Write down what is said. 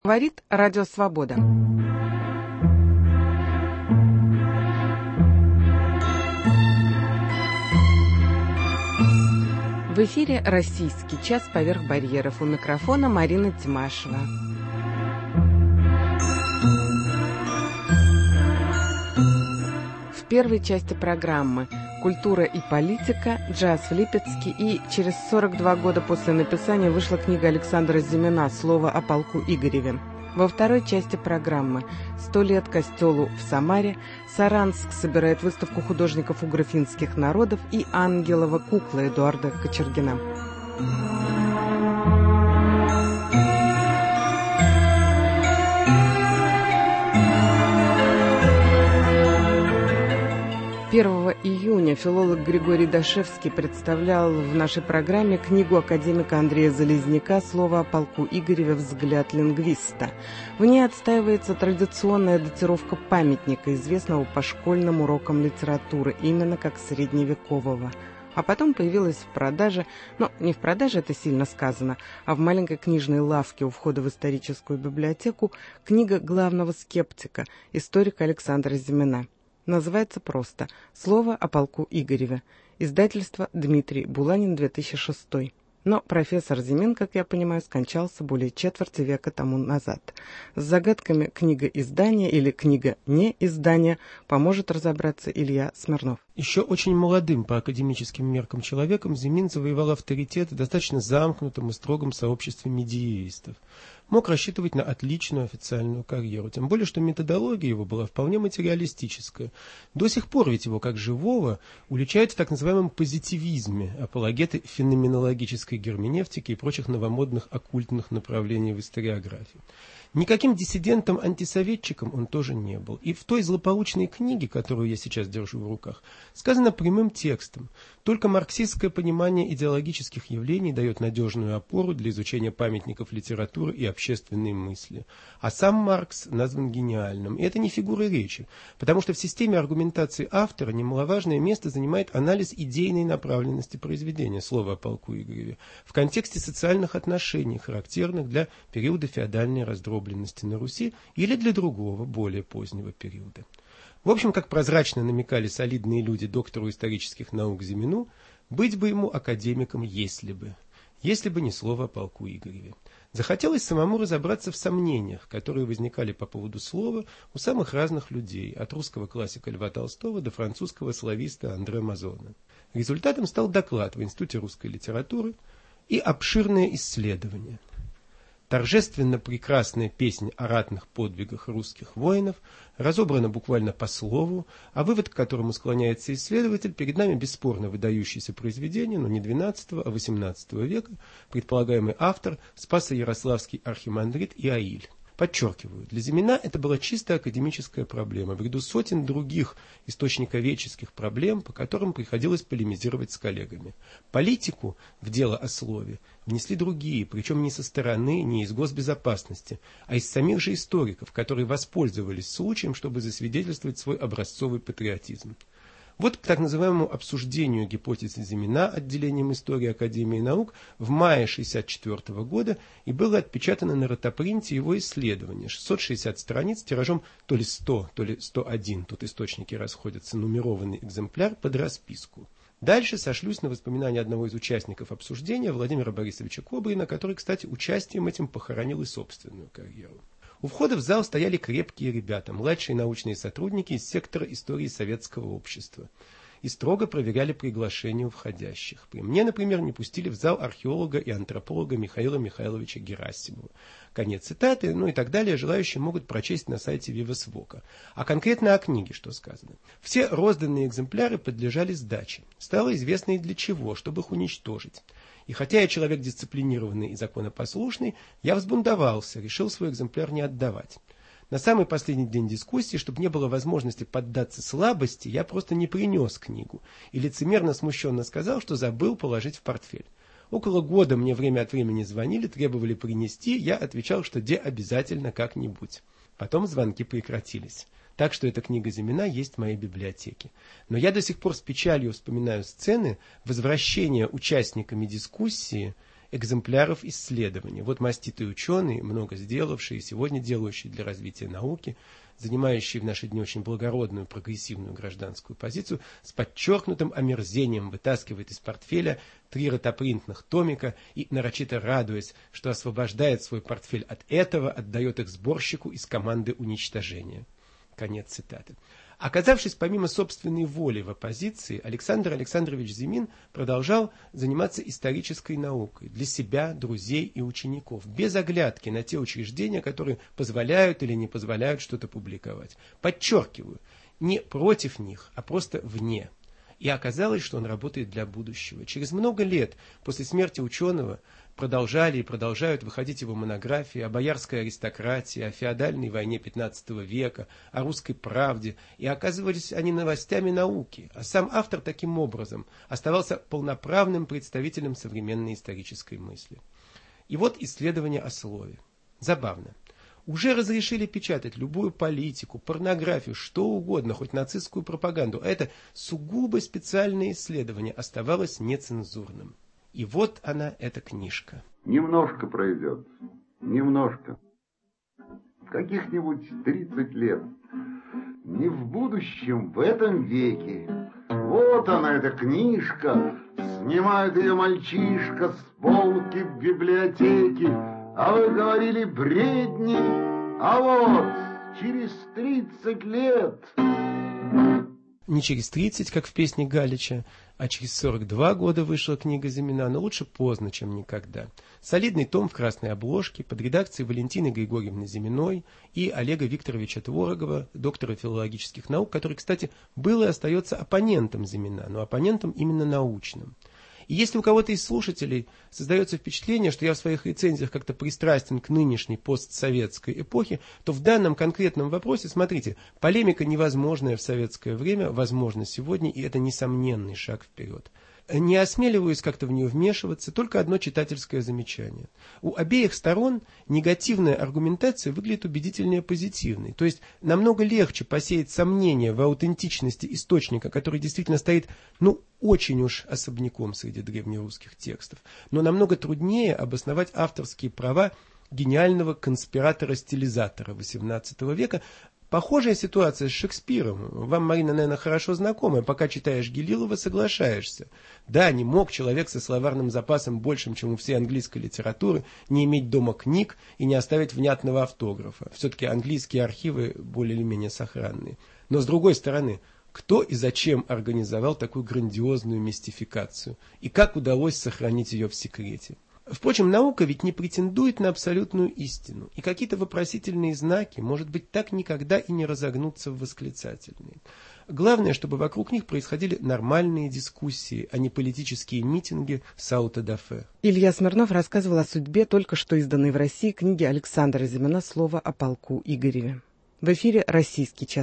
Говорит Радио Свобода. В эфире «Российский час поверх барьеров». У микрофона Марина Тимашева. В первой части программы «Культура и политика», джаз в Липецке, и через 42 года после написания вышла книга Александра Зимина «Слово о полку Игореве». Во второй части программы «100 лет костелу в Самаре», Саранск собирает выставку художников угро-финских народов и «Ангелова кукла» Эдуарда Кочергина. Первого июня филолог Григорий Дашевский представлял в нашей программе книгу академика Андрея Залезняка «Слово о полку Игореве. Взгляд лингвиста». В ней отстаивается традиционная датировка памятника, известного по школьным урокам литературы, именно как средневекового. А потом появилась в продаже, не в продаже, это сильно сказано, а в маленькой книжной лавке у входа в историческую библиотеку книга главного скептика, историка Александра Зимина. Называется просто «Слово о полку Игореве». Издательство Дмитрий Буланин, 2006. Но профессор Зимин, как я понимаю, скончался более четверти века тому назад. С загадками книга-издания или книга-не-издания поможет разобраться Илья Смирнов. Еще очень молодым по академическим меркам человеком Зимин завоевал авторитет в достаточно замкнутом и строгом сообществе медиевистов. Мог рассчитывать на отличную официальную карьеру, тем более, что методология его была вполне материалистическая. До сих пор ведь его, как живого, уличают в так называемом позитивизме, апологеты феноменологической герменевтики и прочих новомодных оккультных направлений в историографии. Никаким диссидентом-антисоветчиком он тоже не был. И в той злополучной книге, которую я сейчас держу в руках, сказано прямым текстом: только марксистское понимание идеологических явлений дает надежную опору для изучения памятников литературы и общественной мысли. А сам Маркс назван гениальным. И это не фигура речи, потому что в системе аргументации автора немаловажное место занимает анализ идейной направленности произведения «Слово о полку Игореве» в контексте социальных отношений, характерных для периода феодальной раздробленности на Руси или для другого, более позднего периода. В общем, как прозрачно намекали солидные люди доктору исторических наук Зимину, быть бы ему академиком, если бы не слово о полку Игореве. Захотелось самому разобраться в сомнениях, которые возникали по поводу слова у самых разных людей, от русского классика Льва Толстого до французского слависта Андре Мазона. Результатом стал доклад в Институте русской литературы и обширное исследование. Торжественно прекрасная песня о ратных подвигах русских воинов разобрана буквально по слову, а вывод, к которому склоняется исследователь, перед нами бесспорно выдающееся произведение, но не XII, а XVIII века, предполагаемый автор Спасо-Ярославский архимандрит Иоиль. Подчеркиваю, для Зимина это была чисто академическая проблема, в ряду сотен других источниковедческих проблем, по которым приходилось полемизировать с коллегами. Политику в дело о слове внесли другие, причем не со стороны, не из госбезопасности, а из самих же историков, которые воспользовались случаем, чтобы засвидетельствовать свой образцовый патриотизм. Вот к так называемому обсуждению гипотезы Зимина отделением истории Академии наук в мае 1964 года и было отпечатано на ротопринте его исследование. 660 страниц, тиражом то ли 100, то ли 101, тут источники расходятся, нумерованный экземпляр под расписку. Дальше сошлюсь на воспоминания одного из участников обсуждения, Владимира Борисовича Кобрина, который, кстати, участием этим похоронил и собственную карьеру. У входа в зал стояли крепкие ребята, младшие научные сотрудники из сектора истории советского общества. И строго проверяли приглашения у входящих. При мне, например, не пустили в зал археолога и антрополога Михаила Михайловича Герасимова. Конец цитаты, и так далее, желающие могут прочесть на сайте Вивас Вока. А конкретно о книге, что сказано. Все розданные экземпляры подлежали сдаче. Стало известно и для чего, чтобы их уничтожить. И хотя я человек дисциплинированный и законопослушный, я взбунтовался, решил свой экземпляр не отдавать. На самый последний день дискуссии, чтобы не было возможности поддаться слабости, я просто не принес книгу и лицемерно смущенно сказал, что забыл положить в портфель. Около года мне время от времени звонили, требовали принести, я отвечал, что обязательно как-нибудь. Потом звонки прекратились. Так что эта книга Зимина есть в моей библиотеке. Но я до сих пор с печалью вспоминаю сцены возвращения участниками дискуссии экземпляров исследований. Вот маститые ученые, много сделавшие и сегодня делающие для развития науки, занимающие в наши дни очень благородную, прогрессивную гражданскую позицию, с подчеркнутым омерзением вытаскивает из портфеля 3 ротопринтных томика и, нарочито радуясь, что освобождает свой портфель от этого, отдает их сборщику из команды уничтожения. Конец цитаты. Оказавшись помимо собственной воли в оппозиции, Александр Александрович Зимин продолжал заниматься исторической наукой для себя, друзей и учеников, без оглядки на те учреждения, которые позволяют или не позволяют что-то публиковать. Подчеркиваю, не против них, а просто вне. И оказалось, что он работает для будущего. Через много лет после смерти ученого продолжали и продолжают выходить его монографии о боярской аристократии, о феодальной войне XV века, о русской правде, и оказывались они новостями науки, а сам автор таким образом оставался полноправным представителем современной исторической мысли. И вот исследование о слове. Забавно. Уже разрешили печатать любую политику, порнографию, что угодно, хоть нацистскую пропаганду, а это сугубо специальное исследование оставалось нецензурным. И вот она, эта книжка. Немножко пройдет, немножко. Каких-нибудь 30 лет. Не в будущем, в этом веке. Вот она, эта книжка. Снимает ее мальчишка с полки в библиотеке. А вы говорили бредни. А вот через 30 лет... Не через 30, как в песне Галича, а через 42 года вышла книга Зимина, но лучше поздно, чем никогда. Солидный том в красной обложке под редакцией Валентины Григорьевны Зиминой и Олега Викторовича Творогова, доктора филологических наук, который, кстати, был и остается оппонентом Зимина, но оппонентом именно научным. И если у кого-то из слушателей создается впечатление, что я в своих рецензиях как-то пристрастен к нынешней постсоветской эпохе, то в данном конкретном вопросе, смотрите, полемика, невозможная в советское время, возможна сегодня, и это несомненный шаг вперед. Не осмеливаюсь как-то в нее вмешиваться, только одно читательское замечание. У обеих сторон негативная аргументация выглядит убедительнее позитивной. То есть намного легче посеять сомнения в аутентичности источника, который действительно стоит, очень уж особняком среди древнерусских текстов. Но намного труднее обосновать авторские права гениального конспиратора-стилизатора XVIII века. Похожая ситуация с Шекспиром. Вам, Марина, наверное, хорошо знакомая. Пока читаешь Гелилова, соглашаешься. Да, не мог человек со словарным запасом большим, чем у всей английской литературы, не иметь дома книг и не оставить внятного автографа. Все-таки английские архивы более или менее сохранные. Но с другой стороны, кто и зачем организовал такую грандиозную мистификацию? И как удалось сохранить ее в секрете? Впрочем, наука ведь не претендует на абсолютную истину, и какие-то вопросительные знаки, может быть, так никогда и не разогнутся в восклицательные. Главное, чтобы вокруг них происходили нормальные дискуссии, а не политические митинги с аутодафе. Илья Смирнов рассказывал о судьбе только что изданной в России книги Александра Зимина «Слово о полку Игореве». В эфире «Российский час».